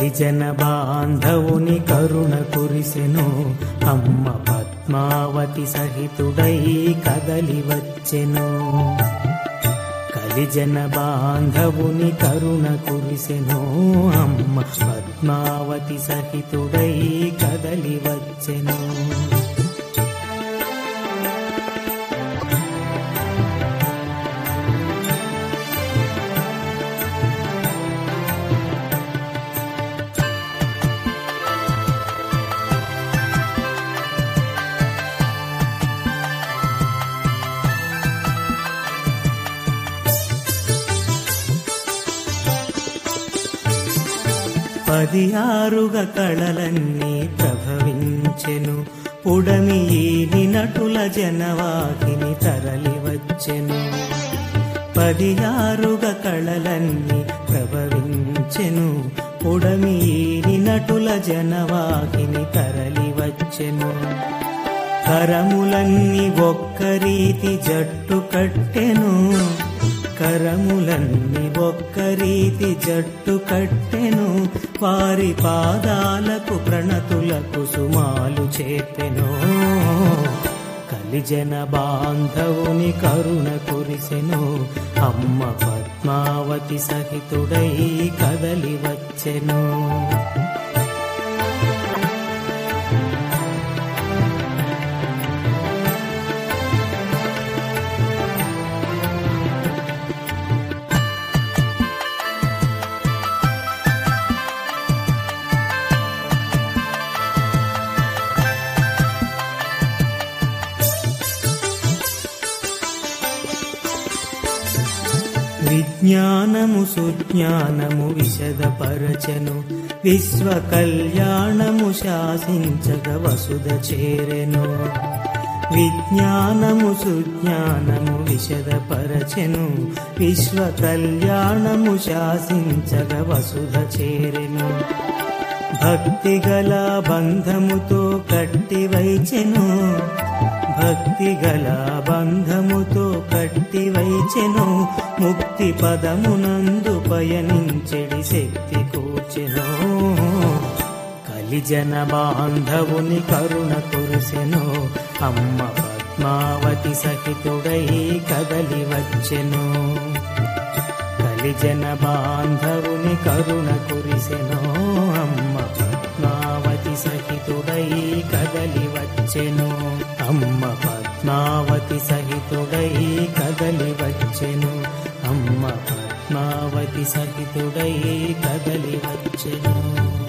కలిజన బాంధవుని కరుణ కురిసెను అమ్మ పద్మావతి సహితుడై కదలి వచ్చెను. కలిజన బాంధవుని కరుణ కురిసెను అమ్మ పద్మావతి సహితుడై కదలి వచ్చెను. పదియారుగ కళలన్నీ ప్రభవించెను పుడమి ఈని నటుల జనవాహిని తరలి వచ్చెను. పదియారుగ కళలన్నీ ప్రభవించెను పుడమి ఈని నటుల జనవాహిని తరలి వచ్చెను. కరములన్నీ ఒక్కరీతి జట్టు కట్టెను, కరములన్నీ ఒక్కరీతి జట్టు కట్టెను. వారి పాదాలకు ప్రణతులకు సుమాలు చేపెను. కలిజన బాంధవుని కరుణ కురిసెను అమ్మ పద్మావతి సహితుడై కదలి వచ్చెను. విజ్ఞానము సుజ్ఞానము విశదపరచెను, విశ్వ కళ్యాణము శాసించగ వసుధ చేరెను. విజ్ఞానము సుజ్ఞానము విశదపరచెను, విశ్వ కళ్యాణము శాసించగ వసుధ చేరెను. భక్తిగల బంధముతో కట్టివైచెను, భక్తిగల బంధముతో కట్టివైచెను. ముక్తి పదమునందు పయనించెడి శక్తి కూర్చెను. కలిజన బాంధవుని కరుణ కురిసెను అమ్మ పద్మావతి సహితుడై కదలి వచ్చెను. కలిజన బాంధవుని కరుణ కురిసెను అమ్మ పద్మావతి సహితుడై కదలి వచ్చెను. అమ్మ పద్మావతి సహితుడై కదలి వచ్చెను. అమ్మ పద్మావతి సహితుడై కదలి వచ్చెను.